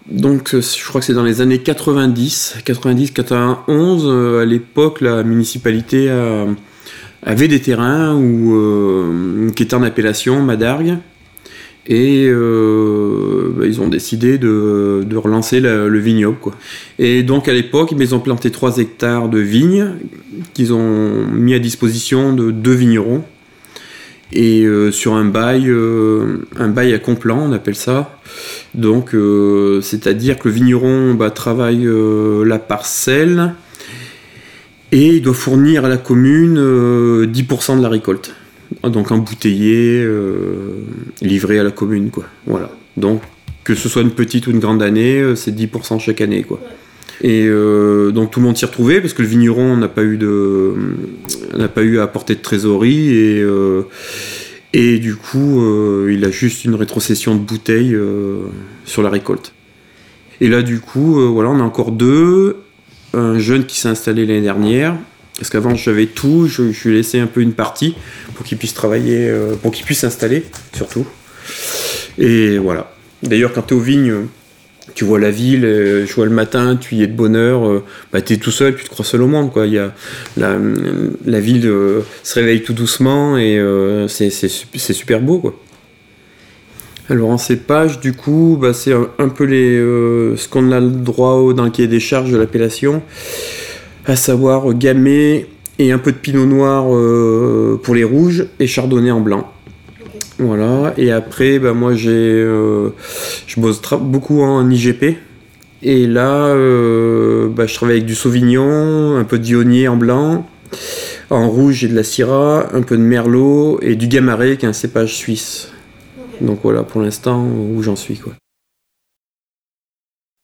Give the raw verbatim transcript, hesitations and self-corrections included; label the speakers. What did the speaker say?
Speaker 1: Donc je crois que c'est dans les années quatre-vingt-dix, quatre-vingt-dix quatre-vingt-onze, euh, à l'époque la municipalité a, avait des terrains où, euh, qui étaient en appellation Madargues, et euh, bah, ils ont décidé de, de relancer la, le vignoble, quoi. Et donc à l'époque ils ont planté trois hectares de vignes qu'ils ont mis à disposition de deux vignerons, et euh, sur un bail, euh, un bail à complant, on appelle ça. Donc, euh, c'est-à-dire que le vigneron bah, travaille euh, la parcelle et il doit fournir à la commune euh, dix pour cent de la récolte. Donc, embouteillé, euh, livré à la commune, quoi. Voilà. Donc, que ce soit une petite ou une grande année, c'est dix pour cent chaque année, quoi. Et euh, donc tout le monde s'y retrouvait parce que le vigneron n'a pas eu de n'a pas eu à apporter de trésorerie, et euh, et du coup euh, il a juste une rétrocession de bouteilles euh, sur la récolte. Et là du coup euh, voilà, on a encore deux, un jeune qui s'est installé l'année dernière, parce qu'avant j'avais tout, je, je lui ai laissé un peu une partie pour qu'il puisse travailler, euh, pour qu'il puisse s'installer surtout. Et voilà. D'ailleurs quand tu es aux vignes, tu vois la ville, euh, je vois le matin, tu y es de bonne heure, euh, bah t'es tout seul, tu te crois seul au monde, quoi. Il y a la, la ville euh, se réveille tout doucement, et euh, c'est, c'est, c'est super beau, quoi. Alors en cépage, du coup, bah, c'est un, un peu les, euh, ce qu'on a le droit au, dans le cahier des charges de l'appellation, à savoir gamay et un peu de pinot noir euh, pour les rouges, et chardonnay en blanc. Voilà, et après, bah, moi j'ai, euh, je bosse tra- beaucoup en I G P, et là euh, bah, je travaille avec du sauvignon, un peu de viognier en blanc, en rouge j'ai de la syrah, un peu de merlot et du gamaret qui est un cépage suisse. Okay. Donc voilà pour l'instant où j'en suis, quoi.